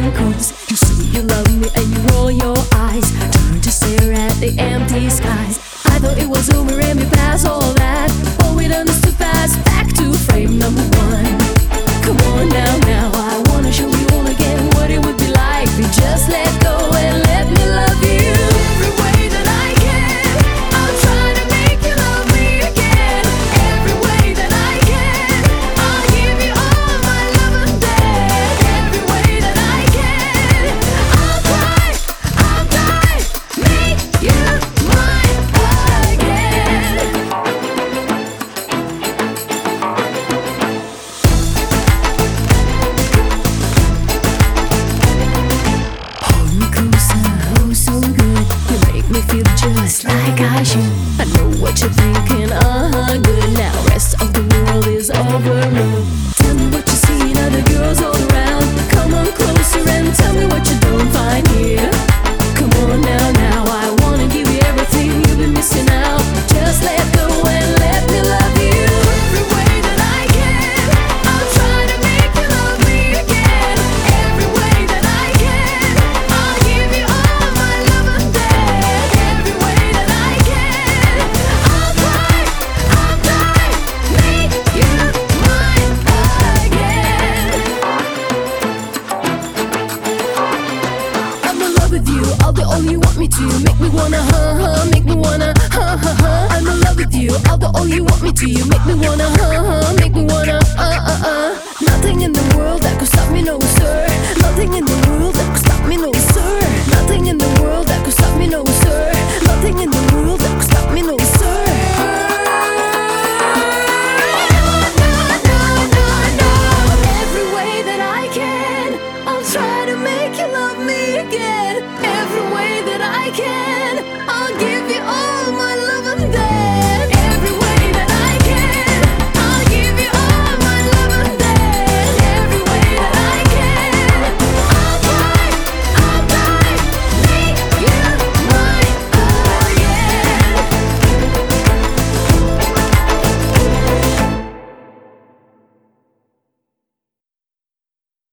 'Cause you say you love me and you roll your eyes, turn to stare at the empty skies. I thought it was over and we passed all that, but we done this too fast. Back to frame number one. Come on now, I wanna show you all again what it would be like if you just let go and let me love you. Every way that I can, I'll try to make you love me again. Every way that I can, I'll give you all my love and then. Every way that I can, I'll try, make you mine again. Oh, so good. You make me feel just like I should. I know what you're thinking, good. Now rest of the world is overruled. Tell me what you see in other girls all around. Come on closer and tell me what you don't find here. Come on now, I wanna give you everything you've been missing out. Just let go and let me love you. Every way that I can, I'll try to make you love me again. Every way that I can, I'll give you all my love and then. Every way that I can, I'll try, make you mine again. I'm in love with you, I'll do all you want me to. Make me wanna make me wanna I'm in love with you, I'll do all you want me to. You make me wanna